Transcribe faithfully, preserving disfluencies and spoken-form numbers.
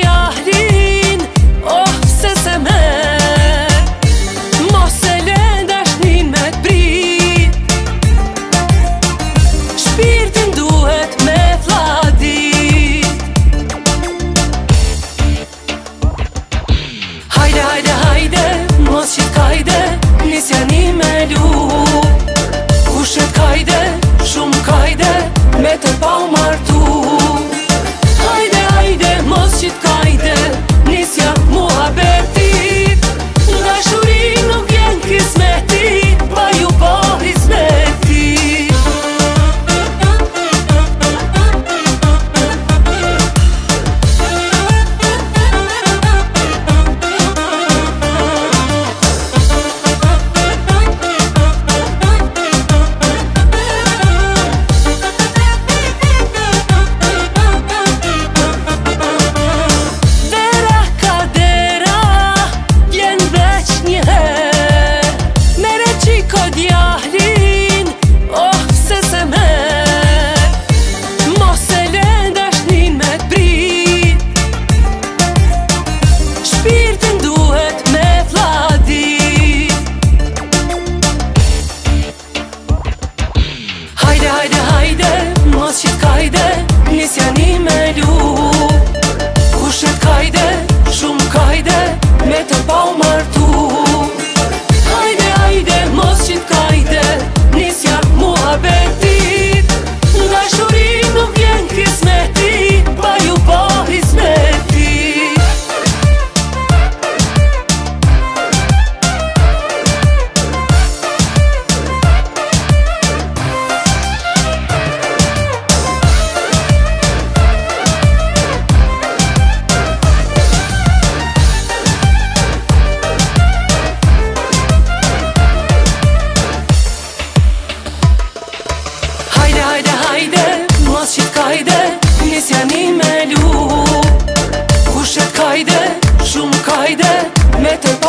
djalin, oh pse se mer, mos e le dashnin me t'prit. Shpirtin duhet me thladit. Hajde, hajde, hajde, mos qit kajde, nis jani me lu. Kushet kajde, shumë kajde, me të pa u martu. Hajde, hajde, mos qit kajde, nis ja muhabetit. Dashuri nuk vjen kismetit, pa ju po hizmetit. Djalin, oh pse se mer, mos e le dashnin me t'prit. Shpirtin duhet me thladit. Hajde, hajde, hajde, mos qit kajde, nis jani me lu. Kushet kajde, shumë kajde, me të pa u martu. Hajde, hajde, mos qit kajde, nis ja muhabetit. Dashuri nuk vjen kismetit, pa ju po hizmetit. Hajde, hajde, mos qit kajde, nis jani me lu. Kushet kajde, shumë kajde, me të